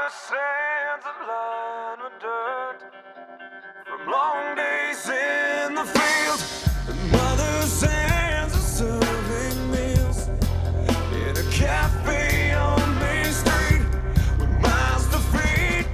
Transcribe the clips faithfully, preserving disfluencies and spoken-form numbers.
the sands are lined with dirt from long days in the field. And mother's hands are serving meals in a cafe on Main Street with miles to feed.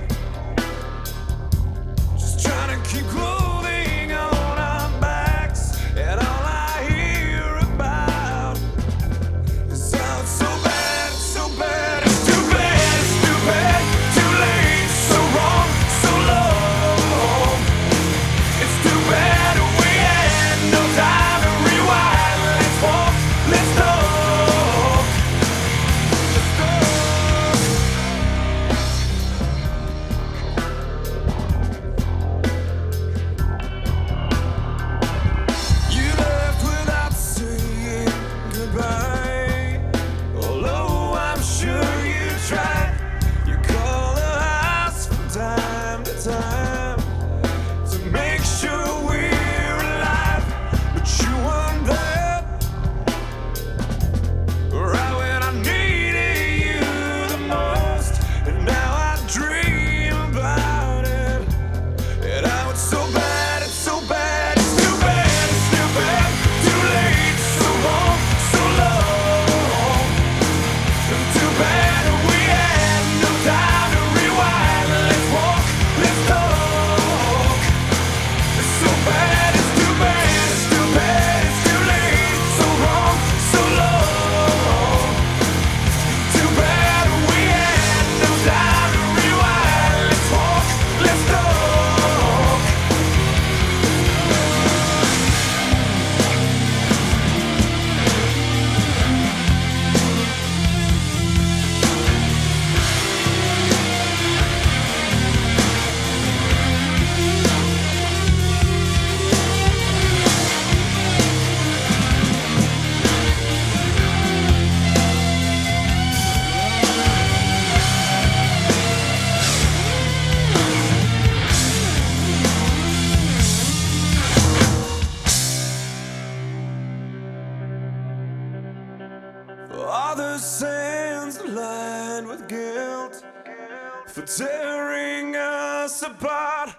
Just trying to keep clothing on our backs, and all I hear about is how it's so bad, it's so bad, it's too bad, it's too bad, too late, so wrong, so low. It's too bad we had no time to rewind. Let's walk, let's talk, let's talk. You left without saying goodbye, although I'm sure you tried. You call the house from time to time to make sure we're alive, but you weren't there right when I needed you the most. And now I dream about it, and how it's so bad, it's so bad, it's too bad, it's too bad, too late, so wrong, so low. And too bad we had no time to rewind. Let's walk, let's talk. It's so bad, it's too bad, it's too bad, it's too late, so wrong, so low. Too bad we had no time to rewind. Let's walk, let's talk. Are the sands lined with guilt for tearing us apart?